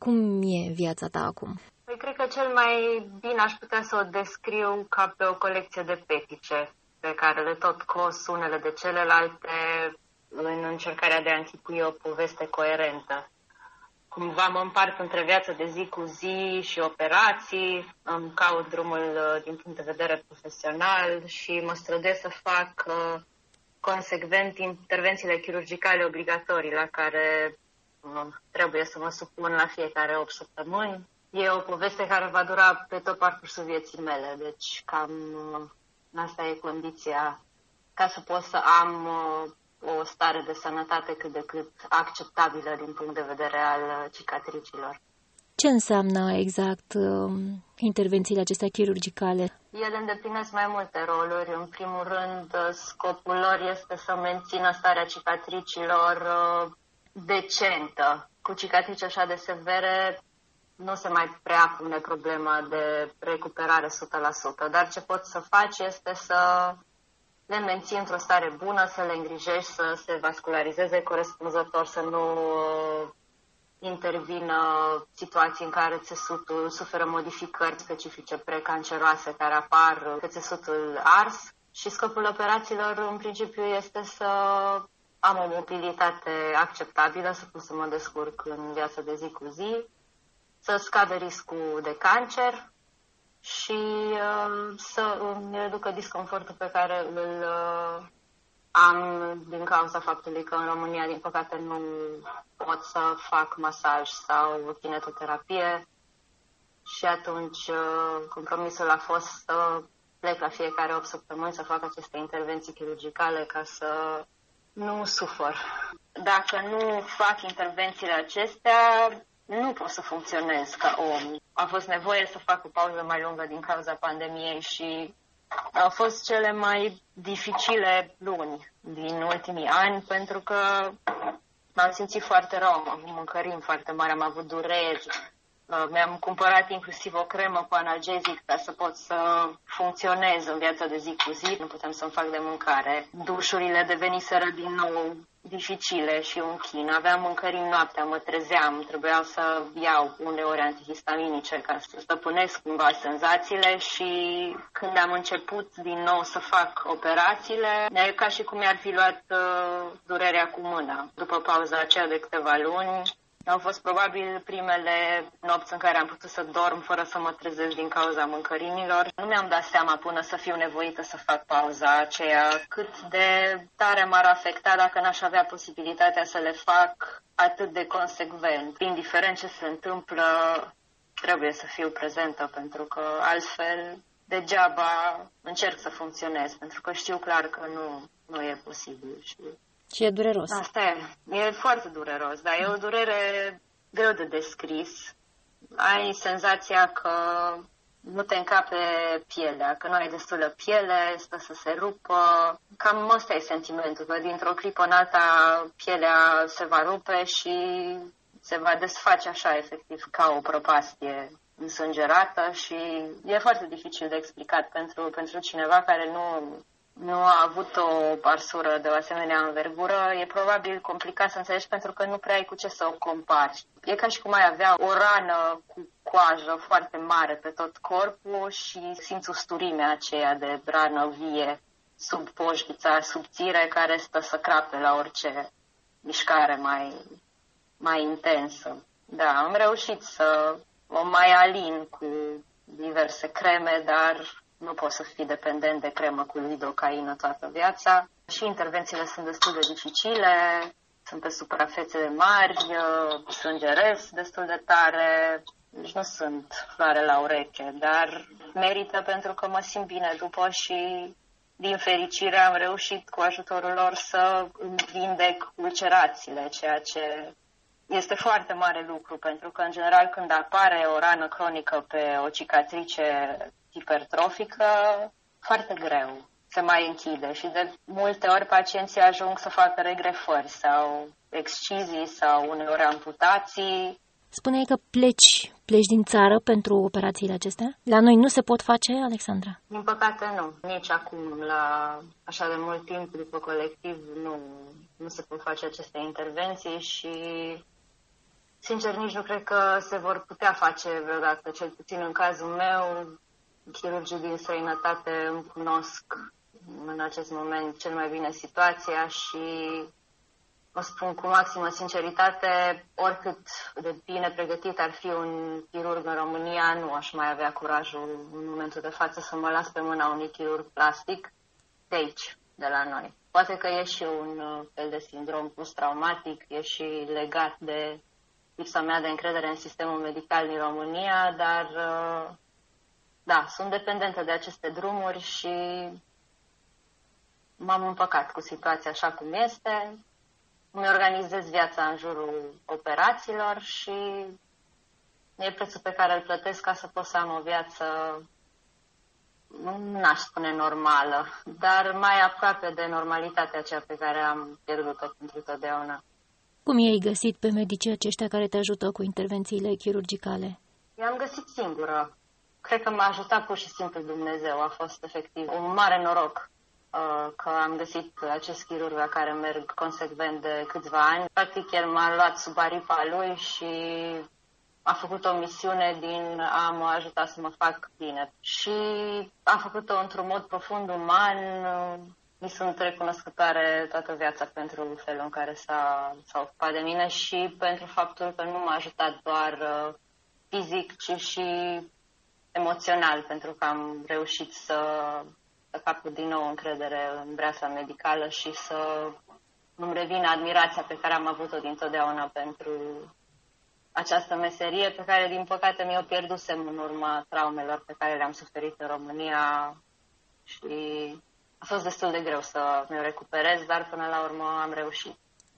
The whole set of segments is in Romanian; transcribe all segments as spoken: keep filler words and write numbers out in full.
Cum e viața ta acum? Păi cred că cel mai bine aș putea să o descriu ca pe o colecție de petice pe care le tot cos unele de celelalte în încercarea de a închipui o poveste coerentă. Cumva mă împart între viața de zi cu zi și operații, îmi caut drumul din punct de vedere profesional și mă străduiesc să fac uh, consecvent intervențiile chirurgicale obligatorii la care uh, trebuie să mă supun la fiecare opt săptămâni. E o poveste care va dura pe tot parcursul vieții mele, deci cam uh, asta e condiția ca să pot să am uh, o stare de sănătate cât de cât acceptabilă din punct de vedere al cicatricilor. Ce înseamnă exact uh, intervențiile acestea chirurgicale? Ele îndeplinesc mai multe roluri. În primul rând, scopul lor este să mențină starea cicatricilor uh, decentă. Cu cicatrici așa de severe nu se mai prea pune problema de recuperare o sută la sută, dar ce poți să faci este să le menții într-o stare bună, să le îngrijești, să se vascularizeze corespunzător, să nu uh, intervină situații în care țesutul suferă modificări specifice precanceroase care apar pe țesutul ars. Și scopul operațiilor, în principiu, este să am o mobilitate acceptabilă, să pot să mă descurc în viața de zi cu zi, să scadă riscul de cancer și uh, să îmi reducă disconfortul pe care îl uh, am din cauza faptului că în România, din păcate, nu pot să fac masaj sau kinetoterapie și atunci uh, compromisul a fost să plec la fiecare opt săptămâni să fac aceste intervenții chirurgicale ca să nu sufăr. Dacă nu fac intervențiile acestea, nu pot să funcționez ca om. A fost nevoie să fac o pauză mai lungă din cauza pandemiei și au fost cele mai dificile luni din ultimii ani pentru că m-am simțit foarte rău, am avut mâncărimi foarte mari, am avut dureri. Mi-am cumpărat inclusiv o cremă cu analgezic ca să pot să funcționez în viața de zi cu zi. Nu puteam să-mi fac de mâncare. Dușurile deveniseră din nou dificile și un chin. Aveam mâncărimi noaptea, mă trezeam, trebuia să iau uneori antihistaminice ca să stăpânesc cumva senzațiile și când am început din nou să fac operațiile, e ca și cum mi-ar fi luat uh, durerea cu mâna. După pauza aceea de câteva luni, au fost probabil primele nopți în care am putut să dorm fără să mă trezesc din cauza mâncărimilor. Nu mi-am dat seama până să fiu nevoită să fac pauza aceea cât de tare m-ar afecta dacă n-aș avea posibilitatea să le fac atât de consecvent. Indiferent ce se întâmplă, trebuie să fiu prezentă pentru că altfel degeaba încerc să funcționez, pentru că știu clar că nu, nu e posibil. Și Și e dureros. Asta e. E foarte dureros, dar e o durere greu de descris. Ai senzația că nu te încape pielea, că nu ai destulă piele, stă să se rupă. Cam ăsta e sentimentul, că dintr-o clipă în alta pielea se va rupe și se va desface așa, efectiv, ca o prăpastie însângerată și e foarte dificil de explicat pentru, pentru cineva care nu... nu a avut o parsură de o asemenea învergură, e probabil complicat să înțelegi pentru că nu prea ai cu ce să o compari. E ca și cum ai avea o rană cu coajă foarte mare pe tot corpul și simți usturimea aceea de rană vie sub poșghița subțire care stă să crape la orice mișcare mai, mai intensă. Da, am reușit să o mai alin cu diverse creme, dar nu poți să fii dependent de cremă cu lidocaină toată viața. Și intervențiile sunt destul de dificile, sunt pe suprafețe mari, sângeresc destul de tare, deci nu sunt floare la ureche, dar merită pentru că mă simt bine după și din fericire am reușit cu ajutorul lor să îmi vindec ulcerațiile, ceea ce este foarte mare lucru, pentru că în general când apare o rană cronică pe o cicatrice hipertrofică, foarte greu se mai închide și de multe ori pacienții ajung să facă regrefări sau excizii sau uneori amputații. Spuneai că pleci, pleci din țară pentru operațiile acestea? La noi nu se pot face, Alexandra? Din păcate nu. Nici acum, la așa de mult timp după colectiv, nu, nu se pot face aceste intervenții și Sincer, nici nu cred că se vor putea face vreodată, cel puțin în cazul meu. Chirurgii din străinătate îmi cunosc în acest moment cel mai bine situația și o spun cu maximă sinceritate, oricât de bine pregătit ar fi un chirurg în România, nu aș mai avea curajul în momentul de față să mă las pe mâna unui chirurg plastic de aici, de la noi. Poate că e și un fel de sindrom post-traumatic, e și legat de lipsa mea de încredere în sistemul medical din România, dar da, sunt dependentă de aceste drumuri și m-am împăcat cu situația așa cum este. Îmi organizez viața în jurul operațiilor și e prețul pe care îl plătesc ca să pot să am o viață, n-aș spune normală, dar mai aproape de normalitatea aceea pe care am pierdut-o pentru totdeauna. Cum i-ai găsit pe medicii aceștia care te ajută cu intervențiile chirurgicale? I-am găsit singură. Cred că m-a ajutat pur și simplu Dumnezeu. A fost efectiv un mare noroc că am găsit acest chirurg la care merg consecvent de câțiva ani. Practic, el m-a luat sub aripa lui și a făcut o misiune din a mă ajuta să mă fac bine. Și a făcut-o într-un mod profund uman. Mi sunt recunoscătoare toată viața pentru felul în care s-a, s-a ocupat de mine și pentru faptul că nu m-a ajutat doar fizic, ci și emoțional, pentru că am reușit să să capăt din nou încredere în breasa medicală și să îmi revină admirația pe care am avut-o dintotdeauna pentru această meserie, pe care, din păcate, mi-o pierdusem în urma traumelor pe care le-am suferit în România și a fost destul de greu să mi-o recuperez, dar până la urmă am reușit.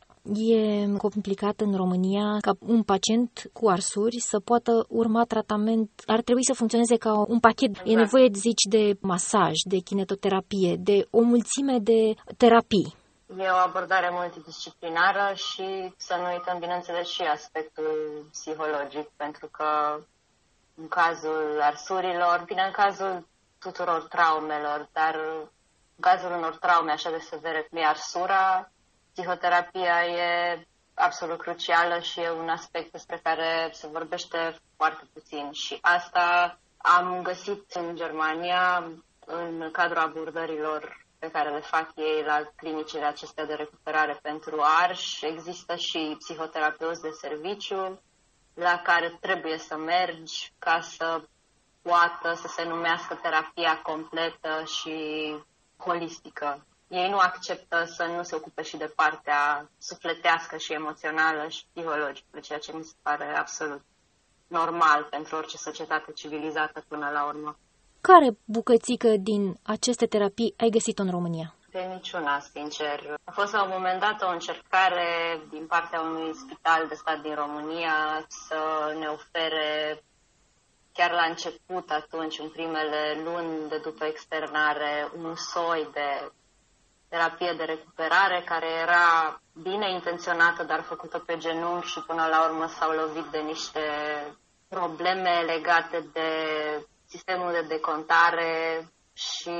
E complicat în România ca un pacient cu arsuri să poată urma tratament. Ar trebui să funcționeze ca un pachet. Exact. E nevoie, zici, de masaj, de kinetoterapie, de o mulțime de terapii. E o abordare multidisciplinară și să nu uităm, bineînțeles, și aspectul psihologic, pentru că în cazul arsurilor, bine, în cazul tuturor traumelor, dar în cazul unor traume așa de severe cum e arsura, psihoterapia e absolut crucială și e un aspect despre care se vorbește foarte puțin. Și asta am găsit în Germania, în cadrul abordărilor pe care le fac ei la clinicile acestea de recuperare pentru arși. Există și psihoterapeuți de serviciu la care trebuie să mergi ca să poată să se numească terapia completă și holistică. Ei nu acceptă să nu se ocupe și de partea sufletească și emoțională și psihologică, ceea ce mi se pare absolut normal pentru orice societate civilizată până la urmă. Care bucățică din aceste terapii ai găsit în România? De niciuna, sincer. A fost la un moment dat o încercare din partea unui spital de stat din România să ne ofere, chiar la început, atunci, în primele luni de după externare, un soi de terapie de recuperare care era bine intenționată, dar făcută pe genunchi și până la urmă s-au lovit de niște probleme legate de sistemul de decontare și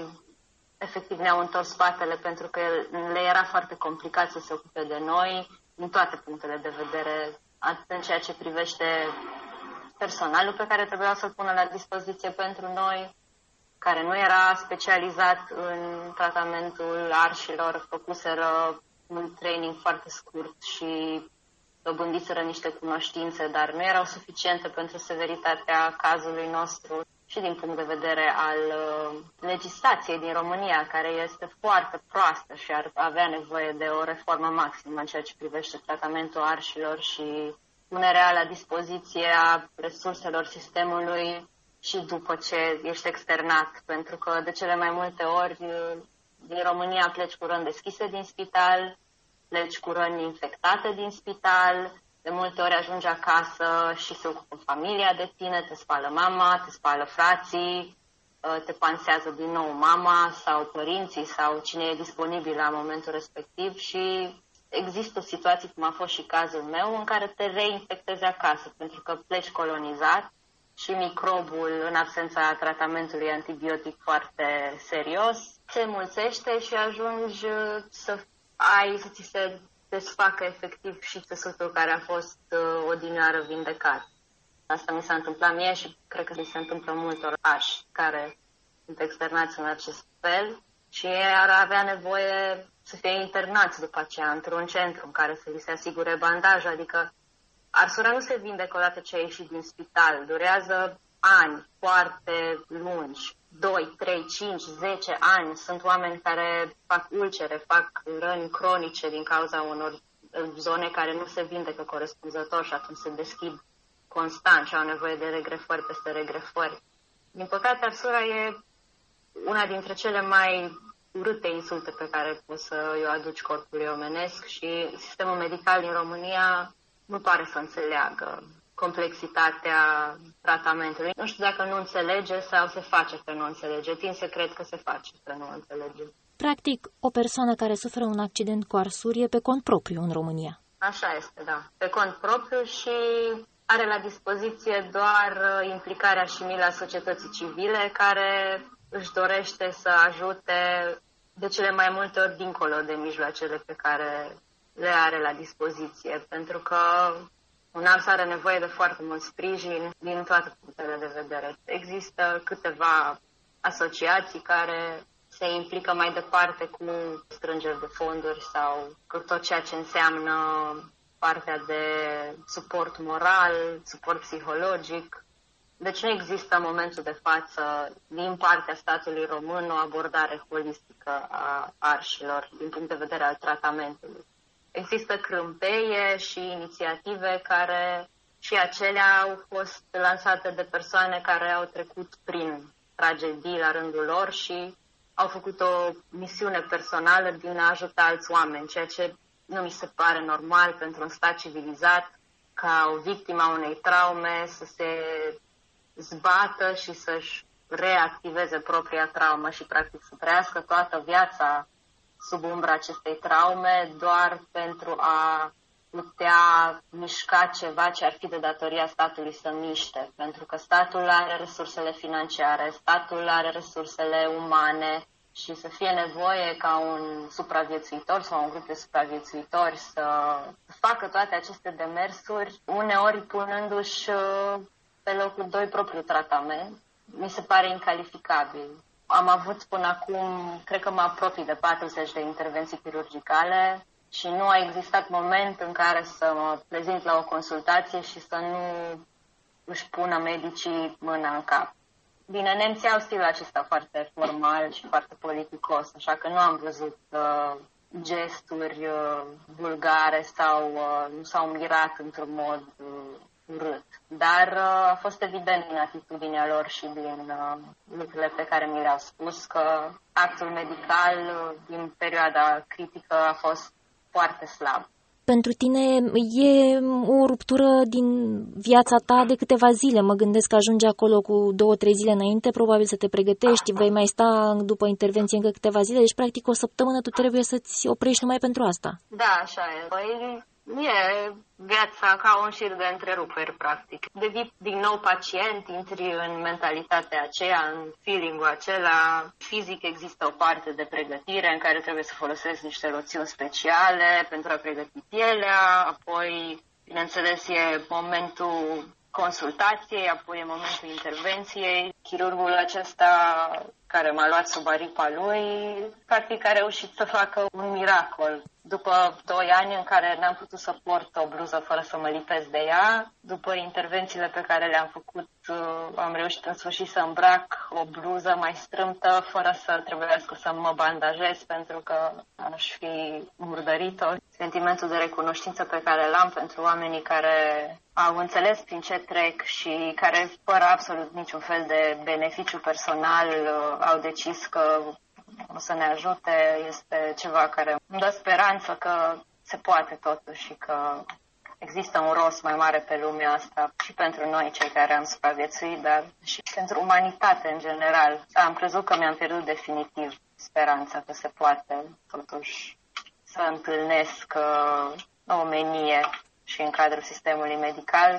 efectiv ne-au întors spatele pentru că le era foarte complicat să se ocupe de noi din toate punctele de vedere, atât în ceea ce privește personalul pe care trebuia să-l pună la dispoziție pentru noi, care nu era specializat în tratamentul arșilor, făcuseră un training foarte scurt și dobândiseră niște cunoștințe, dar nu erau suficiente pentru severitatea cazului nostru și din punct de vedere al legislației din România, care este foarte proastă și ar avea nevoie de o reformă maximă în ceea ce privește tratamentul arșilor și punerea la dispoziție a resurselor sistemului și după ce ești externat, pentru că de cele mai multe ori din România pleci cu răni deschise din spital, pleci cu răni infectate din spital, de multe ori ajungi acasă și se ocupă familia de tine, te spală mama, te spală frații, te pansează din nou mama sau părinții sau cine e disponibil la momentul respectiv și există situații, cum a fost și cazul meu, în care te reinfectezi acasă, pentru că pleci colonizat și microbul, în absența tratamentului antibiotic foarte serios, se mulțește și ajungi să ai, să ți se desfacă efectiv și țesutul care a fost uh, odinioară vindecat. Asta mi s-a întâmplat mie și cred că mi se întâmplă multor arși care sunt externați în acest fel și ei ar avea nevoie să fie internați după aceea într-un centru în care să li se asigure bandaj, adică arsura nu se vindecă odată ce a ieșit din spital, durează ani foarte lungi, doi, trei, cinci, zece ani. Sunt oameni care fac ulcere, fac răni cronice din cauza unor zone care nu se vindecă corespunzător și atunci se deschid constant și au nevoie de regrefări peste regrefări. Din păcate, arsura e una dintre cele mai urâte insulte pe care poți să o aduci corpului omenesc și sistemul medical din România nu pare să înțeleagă complexitatea tratamentului. Nu știu dacă nu înțelege sau se face că nu înțelege. Tind să cred că se face că nu înțelege. Practic, o persoană care suferă un accident cu arsuri e pe cont propriu în România. Așa este, da. Pe cont propriu și are la dispoziție doar implicarea și mila societății civile, care își dorește să ajute de cele mai multe ori dincolo de mijloacele pe care le are la dispoziție, pentru că un ars are nevoie de foarte mult sprijin din toate punctele de vedere. Există câteva asociații care se implică mai departe cu strângeri de fonduri sau cu tot ceea ce înseamnă partea de suport moral, suport psihologic. Deci nu există în momentul de față, din partea statului român, o abordare holistică a arșilor din punct de vedere al tratamentului. Există crâmpeie și inițiative care și acelea au fost lansate de persoane care au trecut prin tragedii la rândul lor și au făcut o misiune personală din a ajuta alți oameni, ceea ce nu mi se pare normal pentru un stat civilizat ca o victimă a unei traume să se zbată și să-și reactiveze propria traumă și practic să trăiască toată viața sub umbra acestei traume doar pentru a putea mișca ceva ce ar fi de datoria statului să miște. Pentru că statul are resursele financiare, statul are resursele umane și să fie nevoie ca un supraviețuitor sau un grup de supraviețuitori să facă toate aceste demersuri, uneori punându-și pe locul doi propriul tratament, mi se pare incalificabil. Am avut până acum, cred că mă apropii de patruzeci de intervenții chirurgicale și nu a existat moment în care să mă prezint la o consultație și să nu își pună medicii mâna în cap. Bine, nemții au stilul acesta foarte formal și foarte politicos, așa că nu am văzut uh, gesturi uh, vulgare sau uh, nu s-au mirat într-un mod uh, urât. Dar uh, a fost evident din atitudinea lor și din uh, lucrurile pe care mi le-au spus că actul medical uh, din perioada critică a fost foarte slab. Pentru tine e o ruptură din viața ta de câteva zile. Mă gândesc că ajungi acolo cu două, trei zile înainte, probabil să te pregătești, vei mai sta după intervenție încă câteva zile, deci practic o săptămână tu trebuie să-ți oprești numai pentru asta. Da, așa e. Păi, e viața ca un șir de întreruperi, practic. Devii din nou pacient, intri în mentalitatea aceea, în feeling-ul acela. Fizic există o parte de pregătire în care trebuie să folosesc niște loțiuni speciale pentru a pregăti pielea, apoi, bineînțeles, e momentul consultației, apoi e momentul intervenției. Chirurgul acesta care m-a luat sub aripa lui, practic a reușit să facă un miracol. După doi ani în care n-am putut să port o bluză fără să mă lipesc de ea, după intervențiile pe care le-am făcut, am reușit în sfârșit să îmbrac o bluză mai strâmtă fără să trebuiască să mă bandajez pentru că aș fi murdărit-o. Sentimentul de recunoștință pe care l-am pentru oamenii care au înțeles prin ce trec și care, fără absolut niciun fel de beneficiu personal, au decis că o să ne ajute, este ceva care îmi dă speranță că se poate totuși și că există un rost mai mare pe lumea asta și pentru noi, cei care am supraviețuit, dar și pentru umanitate în general. Am crezut că mi-am pierdut definitiv speranța că se poate totuși să întâlnesc o omenie și în cadrul sistemului medical,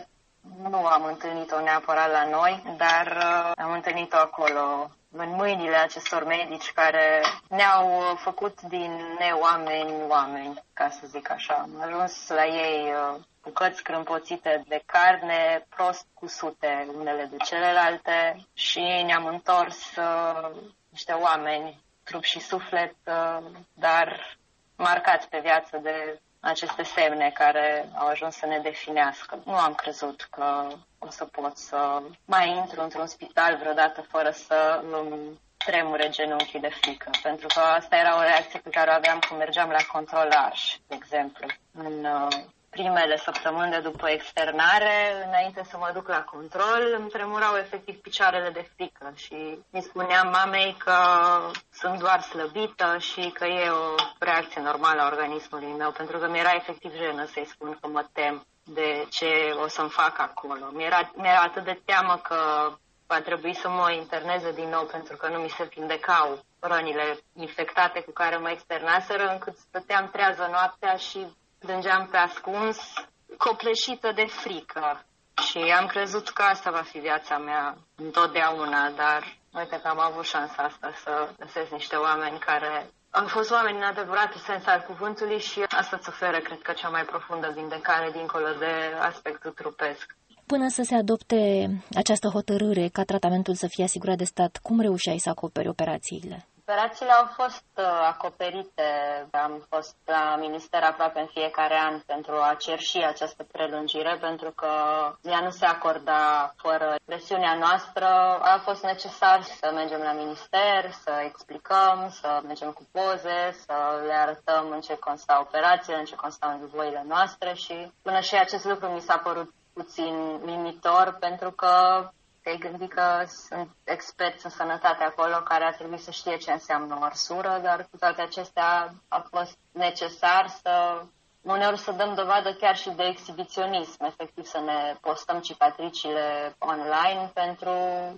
nu am întâlnit-o neapărat la noi, dar uh, am întâlnit-o acolo, în mâinile acestor medici care ne-au făcut din neoameni oameni, ca să zic așa. Am ajuns la ei uh, bucăți crâmpoțite de carne, prost cusute unele de celelalte și ne-am întors uh, niște oameni, trup și suflet, uh, dar marcați pe viață de aceste semne care au ajuns să ne definească. Nu am crezut că o să pot să mai intru într-un spital vreodată fără să îmi tremure genunchii de frică, pentru că asta era o reacție pe care o aveam când mergeam la controlarj, de exemplu. În uh, primele săptămâni de după externare, înainte să mă duc la control, îmi tremurau efectiv picioarele de frică și îi spuneam mamei că sunt doar slăbită și că e o reacție normală a organismului meu, pentru că mi-era efectiv jenă să-i spun că mă tem de ce o să-mi fac acolo. Mi-era, mi-era atât de teamă că va trebui să mă interneze din nou pentru că nu mi se vindecau rănile infectate cu care mă externaseră, încât stăteam trează noaptea și plângeam pe ascuns, copleșită de frică. Și am crezut că asta va fi viața mea întotdeauna, dar uite că am avut șansa asta să găsesc niște oameni care au fost oameni în adevăratul sens al cuvântului și asta îți oferă, cred că, cea mai profundă vindecare dincolo de aspectul trupesc. Până să se adopte această hotărâre ca tratamentul să fie asigurat de stat, cum reușeai să acoperi operațiile? Operațiile au fost uh, acoperite. Am fost la minister aproape în fiecare an pentru a cerși această prelungire, pentru că ea nu se acorda fără presiunea noastră. A fost necesar să mergem la minister, să explicăm, să mergem cu poze, să le arătăm în ce consta operațiile, în ce constau nevoile noastre și până și acest lucru mi s-a părut puțin limitor, pentru că te-ai gândit că sunt experți în sănătate acolo care ar trebui să știe ce înseamnă o arsură, dar cu toate acestea a fost necesar să uneori să dăm dovadă chiar și de exhibiționism, efectiv să ne postăm cicatricile online pentru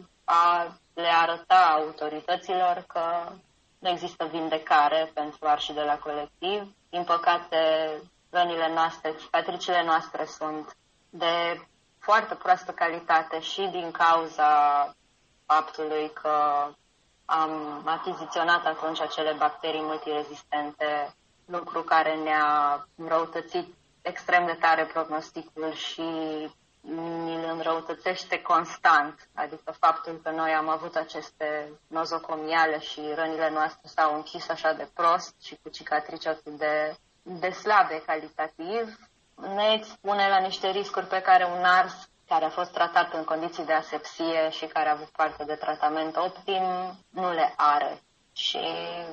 a le arăta autorităților că nu există vindecare pentru arși de la colectiv. Din păcate, rănile noastre, cicatricile noastre sunt de foarte proastă calitate și din cauza faptului că am achiziționat atunci acele bacterii multirezistente, lucru care ne-a înrăutățit extrem de tare prognosticul și ni-l înrăutățește constant. Adică faptul că noi am avut aceste nozocomiale și rănile noastre s-au închis așa de prost și cu cicatrici atât de, de slabe calitativ, ne expune la niște riscuri pe care un ars care a fost tratat în condiții de asepsie și care a avut parte de tratament optim nu le are. Și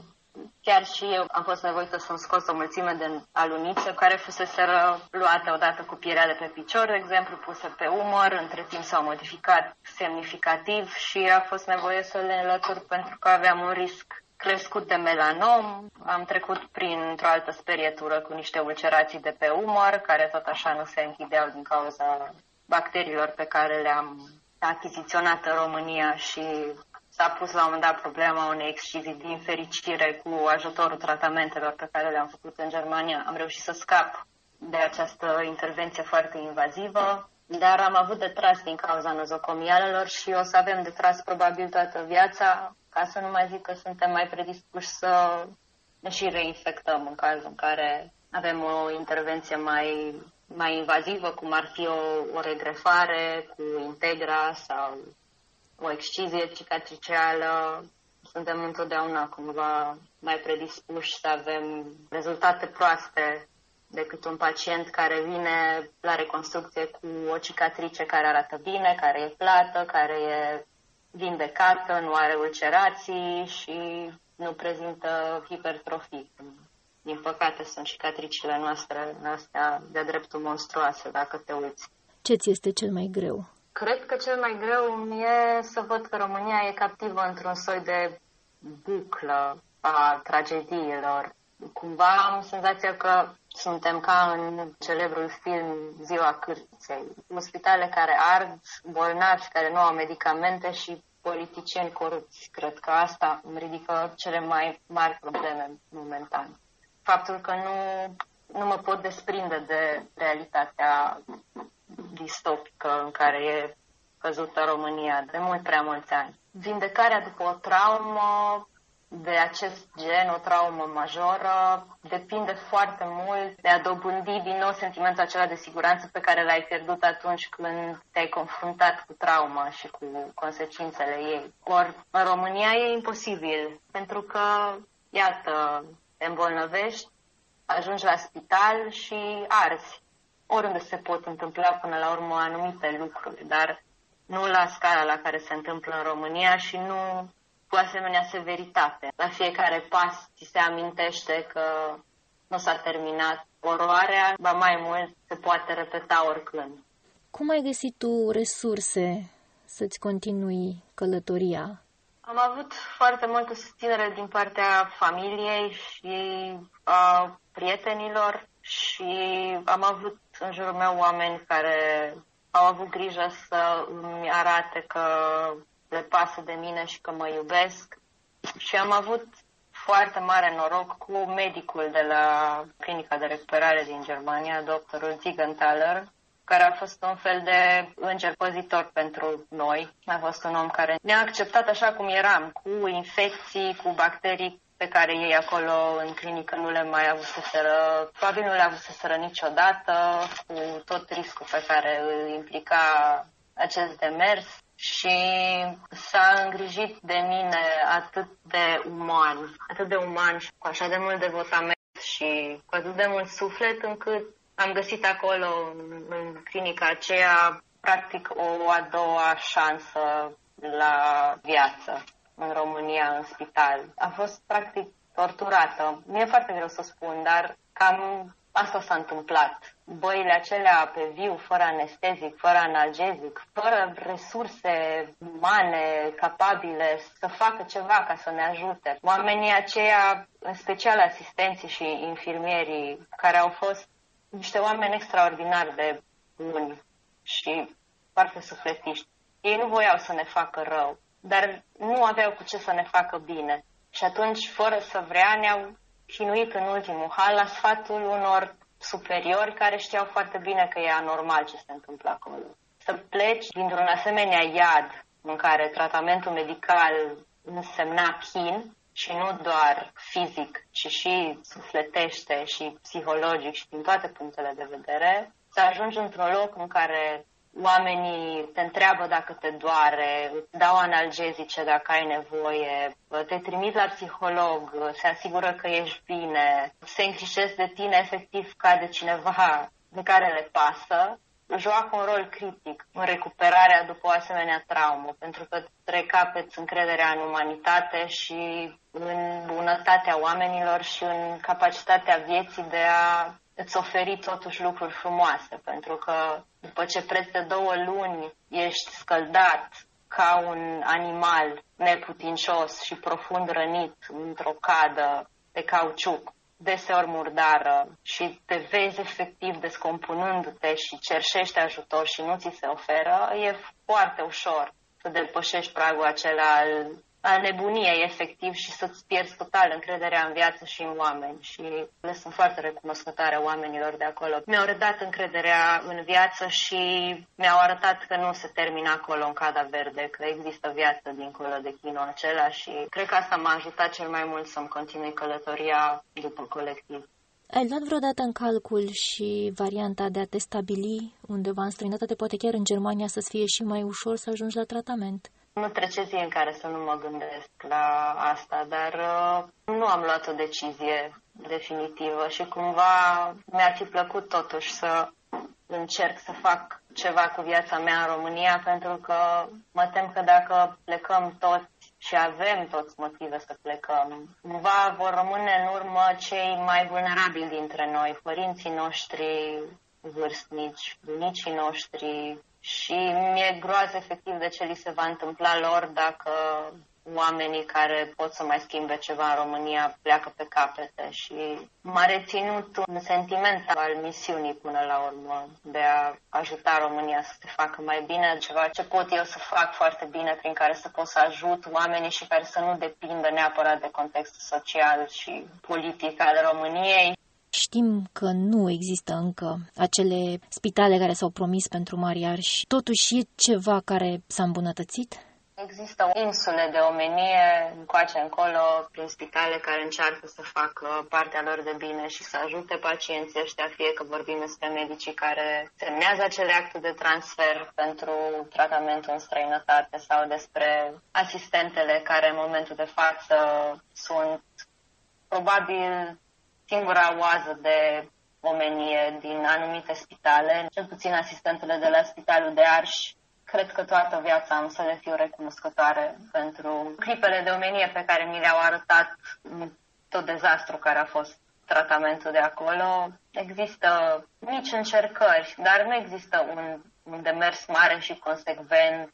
chiar și eu am fost nevoită să-mi scos o mulțime de alunițe care fuseseră luate odată cu pielea de pe picior, de exemplu, puse pe umăr, între timp s-au modificat semnificativ și a fost nevoie să le înlătur pentru că aveam un risc crescut de melanom. Am trecut printr-o altă sperietură cu niște ulcerații de pe umăr, care tot așa nu se închideau din cauza bacteriilor pe care le-am achiziționat în România și s-a pus la un moment dat problema unei excizii. Din fericire, cu ajutorul tratamentelor pe care le-am făcut în Germania, am reușit să scap de această intervenție foarte invazivă, dar am avut de tras din cauza nozocomialelor și o să avem de tras probabil toată viața, ca să nu mai zic că suntem mai predispuși să ne și reinfectăm în cazul în care avem o intervenție mai, mai invazivă, cum ar fi o, o regrefare cu integra sau o excizie cicatricială. Suntem întotdeauna cumva mai predispuși să avem rezultate proaste decât un pacient care vine la reconstrucție cu o cicatrice care arată bine, care e plată, care e vindecată, nu are ulcerații și nu prezintă hipertrofii. Din păcate sunt cicatricile noastre astea de dreptul monstruoase, dacă te uiți. Ce ți este cel mai greu? Cred că cel mai greu e să văd că România e captivă într-un soi de buclă a tragediilor. Cumva am senzația că suntem ca în celebrul film Ziua Cârtiței. În spitale care ard, bolnavi care nu au medicamente și politicieni corupți. Cred că asta îmi ridică cele mai mari probleme momentan. Faptul că nu, nu mă pot desprinde de realitatea distopică în care e căzută România de mult prea mulți ani. Vindecarea după o traumă de acest gen, o traumă majoră, depinde foarte mult de a dobândi din nou sentimentul acela de siguranță pe care l-ai pierdut atunci când te-ai confruntat cu trauma și cu consecințele ei. Ori în România e imposibil, pentru că, iată, te îmbolnăvești, ajungi la spital și arzi. Oriunde se pot întâmpla până la urmă anumite lucruri, dar nu la scala la care se întâmplă în România și nu cu asemenea severitate. La fiecare pas ți se amintește că nu s-a terminat oroarea, ba mai mult se poate repeta oricând. Cum ai găsit tu resurse să-ți continui călătoria? Am avut foarte multă susținere din partea familiei și a prietenilor și am avut în jurul meu oameni care au avut grijă să îmi arate că le pasă de mine și că mă iubesc. Și am avut foarte mare noroc cu medicul de la clinica de recuperare din Germania, doctorul Ziegenthaler, care a fost un fel de înger păzitor pentru noi. A fost un om care ne-a acceptat așa cum eram, cu infecții, cu bacterii pe care ei acolo în clinică nu le mai avuseseră, probabil nu le avuseseră niciodată, cu tot riscul pe care îl implica acest demers. Și s-a îngrijit de mine atât de uman, atât de uman și cu așa de mult devotament și cu atât de mult suflet, încât am găsit acolo, în clinica aceea, practic o a doua șansă la viață în România, în spital. A fost practic torturată. Mi-e foarte greu să spun, dar cam asta s-a întâmplat. Băile acelea pe viu, fără anestezic, fără analgezic, fără resurse umane capabile să facă ceva ca să ne ajute. Oamenii aceia, în special asistenții și infirmierii, care au fost niște oameni extraordinar de buni și foarte sufletiști. Ei nu voiau să ne facă rău, dar nu aveau cu ce să ne facă bine. Și atunci, fără să vrea, ne-au chinuit în ultimul hal la sfatul unor superiori care știau foarte bine că e anormal ce se întâmplă acolo. Să pleci dintr-un asemenea iad în care tratamentul medical însemna chin și nu doar fizic, ci și sufletește și psihologic și din toate punctele de vedere, să ajungi într-un loc în care oamenii te întreabă dacă te doare, îți dau analgezice dacă ai nevoie, te trimit la psiholog, se asigură că ești bine, se îngrijesc de tine efectiv ca de cineva de care le pasă, joacă un rol critic în recuperarea după o asemenea traumă, pentru că recapeți încrederea în umanitate și în bunătatea oamenilor și în capacitatea vieții de a îți oferi totuși lucruri frumoase, pentru că după ce preț de două luni ești scăldat ca un animal neputincios și profund rănit într-o cadă de cauciuc, deseori murdară, și te vezi efectiv descompunându-te și cerșești ajutor și nu ți se oferă, e foarte ușor să depășești pragul acela al, al nebuniei efectiv și să-ți pierzi total încrederea în viață și în oameni. Și le sunt foarte recunoscătoare oamenilor de acolo. Mi-au redat încrederea în viață și mi-au arătat că nu se termină acolo în Cada Verde, că există viață dincolo de chinul acela și cred că asta m-a ajutat cel mai mult să-mi continui călătoria după colectiv. Ai luat vreodată în calcul și varianta de a te stabili undeva în străinătate, poate chiar în Germania, să-ți fie și mai ușor să ajungi la tratament? Nu trece zi în care să nu mă gândesc la asta, dar uh, nu am luat o decizie definitivă și cumva mi-ar fi plăcut totuși să încerc să fac ceva cu viața mea în România, pentru că mă tem că dacă plecăm toți și avem toți motive să plecăm, cumva vor rămâne în urmă cei mai vulnerabili dintre noi, părinții noștri vârstnici, bunicii noștri, și mi-e groază efectiv de ce li se va întâmpla lor dacă oamenii care pot să mai schimbe ceva în România pleacă pe capete. Și m-a reținut un sentiment al misiunii până la urmă de a ajuta România să se facă mai bine, ceva ce pot eu să fac foarte bine, prin care să pot să ajut oamenii și care să nu depindă neapărat de contextul social și politic al României. Știm că nu există încă acele spitale care s-au promis pentru mari arși. Totuși e ceva care s-a îmbunătățit? Există insule de omenie încoace încolo prin spitale care încearcă să facă partea lor de bine și să ajute pacienții ăștia, fie că vorbim despre medicii care semnează acele acte de transfer pentru tratamentul în străinătate sau despre asistentele care în momentul de față sunt probabil singura oază de omenie din anumite spitale, cel puțin asistentele de la Spitalul de Arși. Cred că toată viața am să le fiu recunoscătoare pentru clipele de omenie pe care mi le-au arătat tot dezastru care a fost tratamentul de acolo. Există mici încercări, dar nu există un, un demers mare și consecvent,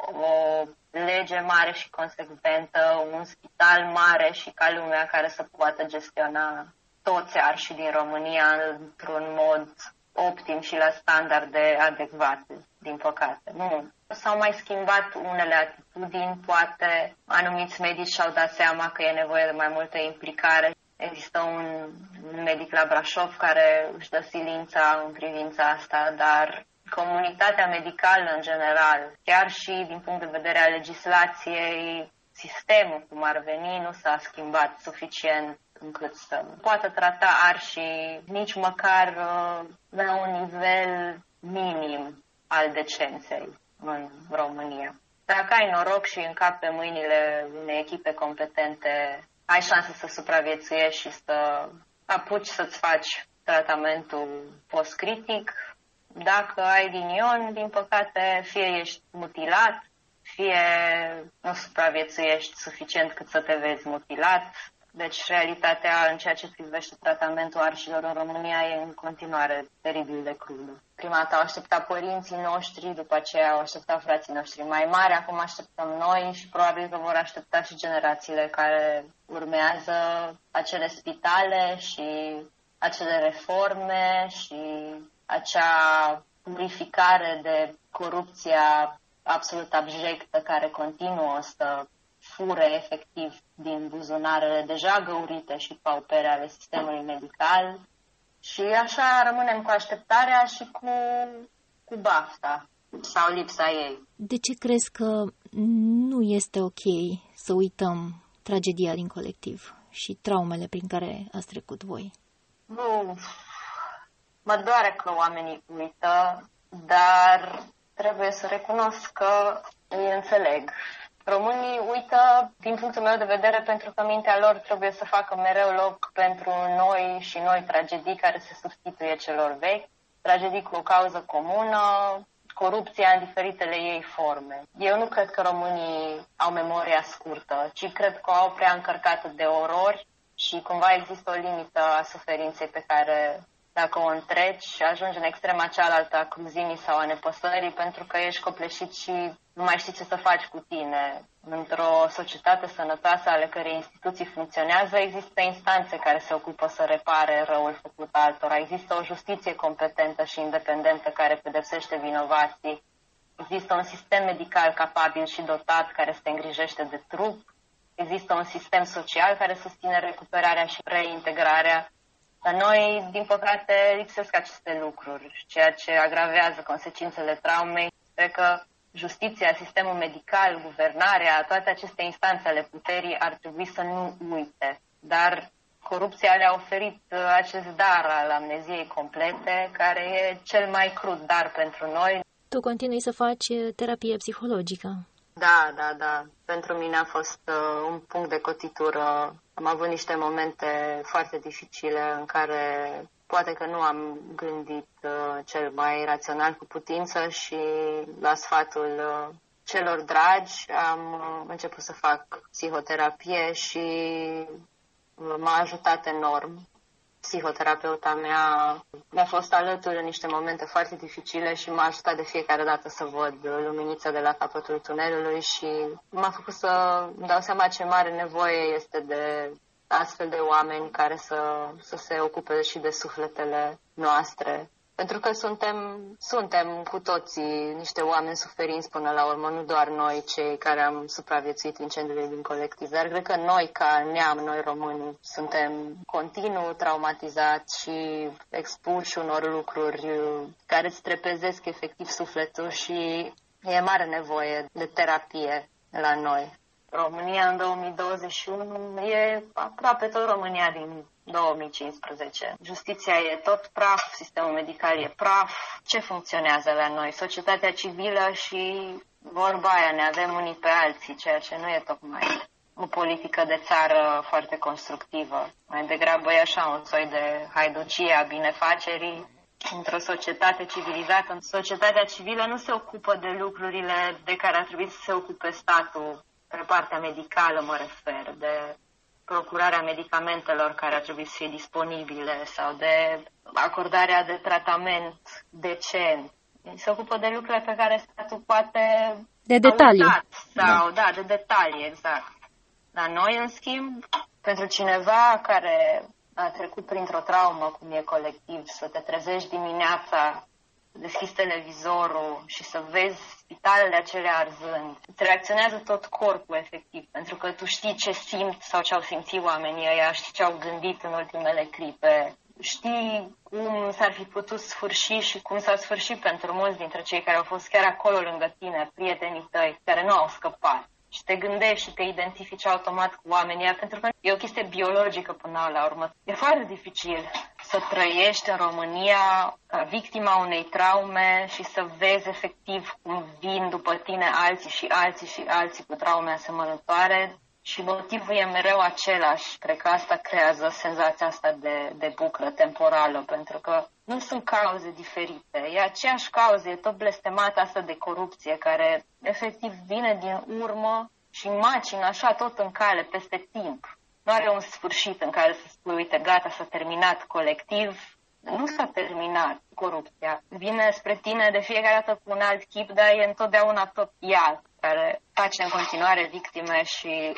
o lege mare și consecventă, un spital mare și ca lumea care să poată gestiona toți arșii din România într-un mod optim și la standarde adecvate, din păcate. Nu. S-au mai schimbat unele atitudini, poate anumiți medici și-au dat seama că e nevoie de mai multă implicare. Există un medic la Brașov care își dă silința în privința asta, dar comunitatea medicală în general, chiar și din punct de vedere al legislației, sistemul cum ar veni, nu s-a schimbat suficient încât să poată trata arșii nici măcar uh, la un nivel minim al decenței în România. Dacă ai noroc și încapi pe mâinile unei echipe competente, ai șanse să supraviețuiești și să apuci să-ți faci tratamentul post-critic. Dacă ai ghinion, din păcate, fie ești mutilat, fie nu supraviețuiești suficient cât să te vezi mutilat. Deci realitatea în ceea ce privește tratamentul arșilor în România e în continuare teribil de crudă. Prima dată au așteptat părinții noștri, după aceea au așteptat frații noștri mai mari, acum așteptăm noi și probabil că vor aștepta și generațiile care urmează acele spitale și acele reforme și acea purificare de corupția absolut abjectă care continuă să fure efectiv din buzunarele deja găurite și paupere ale sistemului medical. Și așa rămânem cu așteptarea și cu, cu bafta sau lipsa ei. De ce crezi că nu este ok să uităm tragedia din colectiv și traumele prin care ați trecut voi? Nu, mă doare că oamenii uită, dar trebuie să recunosc că îi înțeleg. Românii uită, din punctul meu de vedere, pentru că mintea lor trebuie să facă mereu loc pentru noi și noi tragedii care se substituie celor vechi, tragedii cu o cauză comună, corupția în diferitele ei forme. Eu nu cred că românii au memoria scurtă, ci cred că o au prea încărcată de orori și cumva există o limită a suferinței pe care, dacă o întreci, ajungi în extrema cealaltă a cruzimii sau a nepăsării, pentru că ești copleșit și nu mai știi ce să faci cu tine. Într-o societate sănătoasă ale cărei instituții funcționează, există instanțe care se ocupă să repare răul făcut altora. Există o justiție competentă și independentă care pedepsește vinovații. Există un sistem medical capabil și dotat care se îngrijește de trup. Există un sistem social care susține recuperarea și reintegrarea. Dar noi, din păcate, lipsesc aceste lucruri, ceea ce agravează consecințele traumei. Cred că justiția, sistemul medical, guvernarea, toate aceste instanțe ale puterii ar trebui să nu uite. Dar corupția le-a oferit acest dar al amneziei complete, care e cel mai crud dar pentru noi. Tu continui să faci terapie psihologică. Da, da, da. Pentru mine a fost uh, un punct de cotitură. Am avut niște momente foarte dificile în care poate că nu am gândit uh, cel mai rațional cu putință și la sfatul uh, celor dragi am uh, început să fac psihoterapie și uh, m-a ajutat enorm. Psihoterapeuta mea mi-a fost alături în niște momente foarte dificile și m-a ajutat de fiecare dată să văd luminița de la capătul tunelului și m-a făcut să îmi dau seama ce mare nevoie este de astfel de oameni care să, să se ocupe și de sufletele noastre. Pentru că suntem, suntem cu toții niște oameni suferinți până la urmă, nu doar noi cei care am supraviețuit incendiului din colectiv, dar cred că noi ca neam, noi români, suntem continuu traumatizați și expuși unor lucruri care îți trepezesc efectiv sufletul și e mare nevoie de terapie la noi. România în două mii douăzeci și unu e aproape tot România din două mii cincisprezece. Justiția e tot praf, sistemul medical e praf. Ce funcționează la noi? Societatea civilă și vorba aia, ne avem unii pe alții, ceea ce nu e tocmai o politică de țară foarte constructivă. Mai degrabă e așa un soi de haiducie a binefacerii. Într-o societate civilizată, în societatea civilă nu se ocupă de lucrurile de care ar trebui să se ocupe statul, pe partea medicală mă refer, de procurarea medicamentelor care ar trebui să fie disponibile sau de acordarea de tratament decent. Se ocupă de lucrurile pe care statul poate... De detaliu. Sau, da. da, de detalii, exact. Dar noi, în schimb, pentru cineva care a trecut printr-o traumă, cum e colectiv, să te trezești dimineața, deschizi televizorul și să vezi spitalele acelea arzând, îți reacționează tot corpul efectiv, pentru că tu știi ce simt sau ce au simțit oamenii ăia, știi ce au gândit în ultimele clipe, știi cum s-ar fi putut sfârși și cum s-a sfârșit pentru mulți dintre cei care au fost chiar acolo lângă tine, prietenii tăi, care nu au scăpat. Și te gândești și te identifici automat cu oamenii, pentru că e o chestie biologică până la urmă. E foarte dificil să trăiești în România ca victima unei traume și să vezi efectiv cum vin după tine alții și alții și alții cu traume asemănătoare și motivul e mereu același. Cred că asta creează senzația asta de, de buclă temporală, pentru că nu sunt cauze diferite. E aceeași cauză, e tot blestemata asta de corupție care efectiv vine din urmă și macină așa tot în cale, peste timp. Nu are un sfârșit în care să spui, uite, gata, s-a terminat colectiv. Nu s-a terminat corupția. Vine spre tine de fiecare dată cu un alt chip, dar e întotdeauna tot ea care face în continuare victime și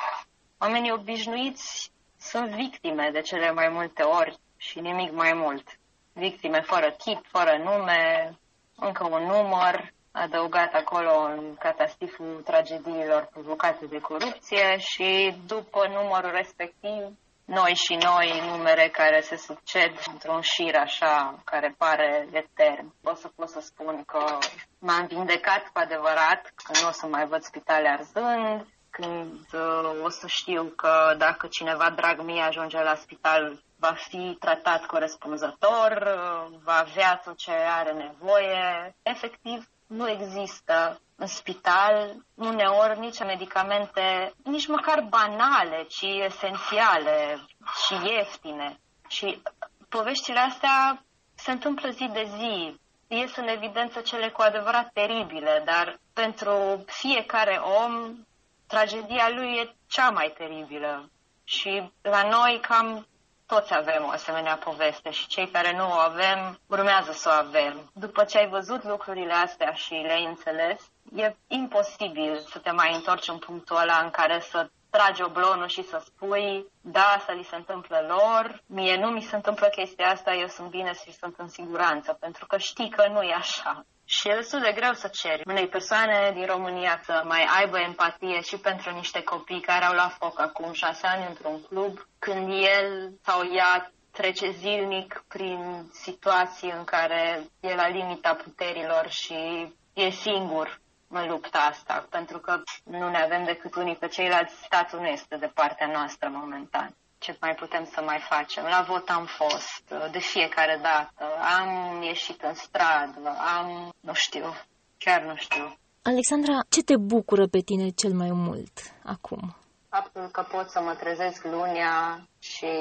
oamenii obișnuiți sunt victime de cele mai multe ori și nimic mai mult. Victime fără chip, fără nume, încă un număr adăugat acolo în catastiful tragediilor provocate de corupție și după numărul respectiv, noi și noi, numere care se succed într-un șir așa, care pare etern. O să pot să spun că m-am vindecat cu adevărat, că nu o să mai văd spitale arzând, când uh, o să știu că dacă cineva drag mie ajunge la spital, va fi tratat corespunzător, uh, va avea tot ce are nevoie. Efectiv, nu există în spital uneori nici medicamente, nici măcar banale, ci esențiale și ieftine. Și poveștile astea se întâmplă zi de zi. Ies în evidență cele cu adevărat teribile, dar pentru fiecare om, tragedia lui e cea mai teribilă. Și la noi cam toți avem o asemenea poveste și cei care nu o avem urmează să o avem. După ce ai văzut lucrurile astea și le-ai înțeles, e imposibil să te mai întorci în punctul ăla în care să tragi oblonul și să spui, da, asta li se întâmplă lor, mie nu mi se întâmplă chestia asta, eu sunt bine și sunt în siguranță, pentru că știi că nu e așa. Și e destul de greu să ceri unei persoane din România să mai aibă empatie și pentru niște copii care au luat foc acum șase ani într-un club, când el sau ea trece zilnic prin situații în care e la limita puterilor și e singur în lupta asta, pentru că nu ne avem decât unii pe ceilalți, statul nu este de partea noastră momentan. Ce mai putem să mai facem? La vot am fost, de fiecare dată, am ieșit în stradă, am, nu știu, chiar nu știu. Alexandra, ce te bucură pe tine cel mai mult acum? Faptul că pot să mă trezesc lunea și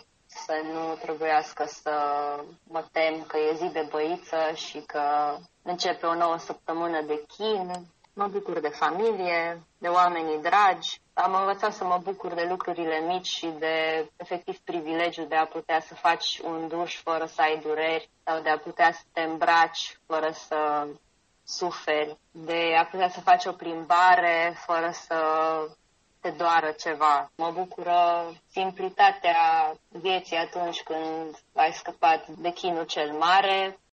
să nu trebuiască să mă tem că e zi de băiță și că începe o nouă săptămână de chin. Mă bucur de familie, de oamenii dragi. Am învățat să mă bucur de lucrurile mici și de, efectiv, privilegiul de a putea să faci un duș fără să ai dureri sau de a putea să te îmbraci fără să suferi, de a putea să faci o plimbare fără să te doară ceva. Mă bucură simplitatea vieții atunci când ai scăpat de chinul cel mare.